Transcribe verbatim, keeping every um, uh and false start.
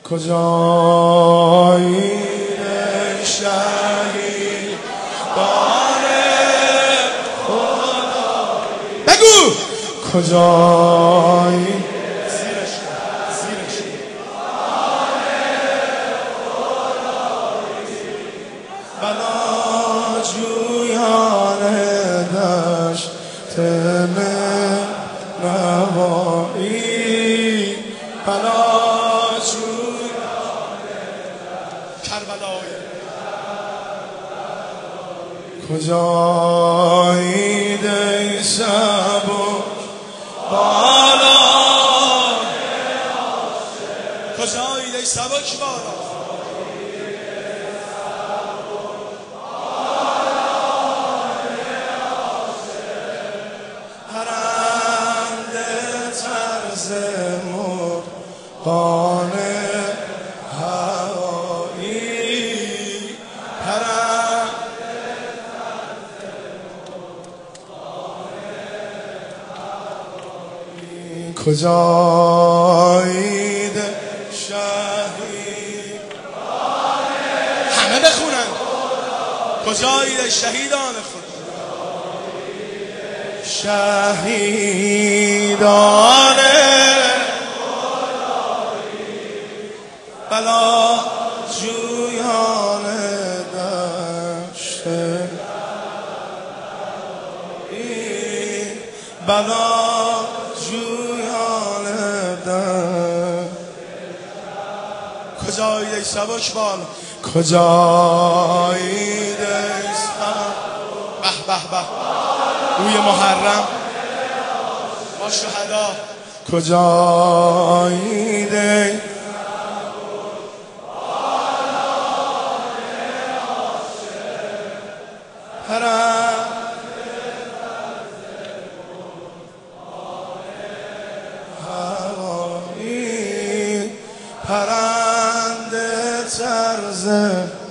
کجایی شهید باره خدایی بگو کجایی زیرش زیرش بلا جویان دشت نوایی بلا کربلای کجایید ای سبک بالا کجایید ای سبک بالا پرنده طرز مرغان کجایید شهید همه بخونن کجایید شهیدان خدا شهیدان بلا جویان دشت بلا کجایید ای سبک بالا کجایید ای سبک به به به روی محرم با شهدا کجایید ای پرنده طرز